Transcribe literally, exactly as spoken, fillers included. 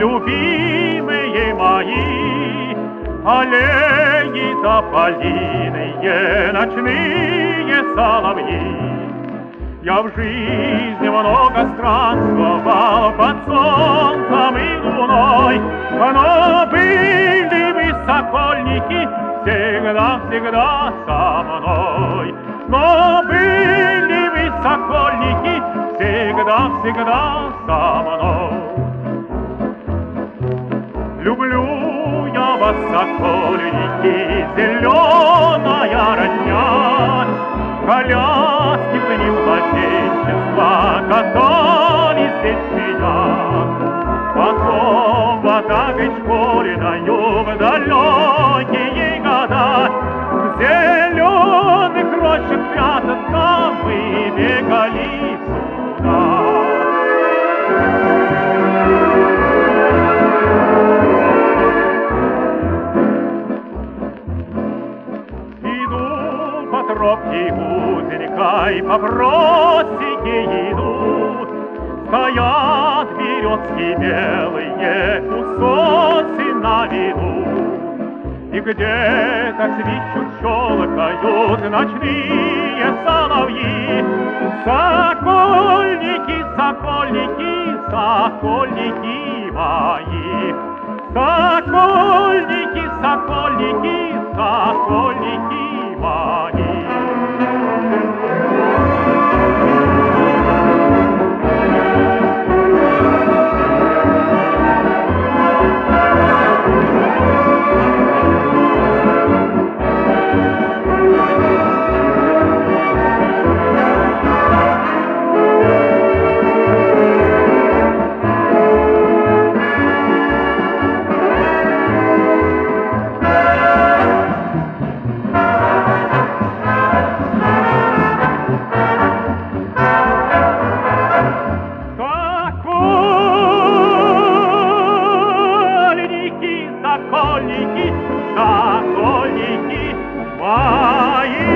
любимые мои, аллеи тополиные, ночные соловьи. Я в жизни много странствовал под солнцем и луной, но были вы, сокольники, всегда-всегда со мной. Но были вы, сокольники, всегда-всегда со мной. Люблю я вас, сокольники, зеленая родня, коляски в дни младенчества катали здесь меня. Потом в атакой школьною в далекие года в зеленых рощах прятаться мы бегали сюда. Иду по тропке узенькой, по просеке идут, стоят березки белые у сосен на виду. И где-то свищут, щелкают ночные соловьи. Сокольники, сокольники, сокольники мои. Сокольники, сокольники, сокольники мои. Сокольники, сокольники мои.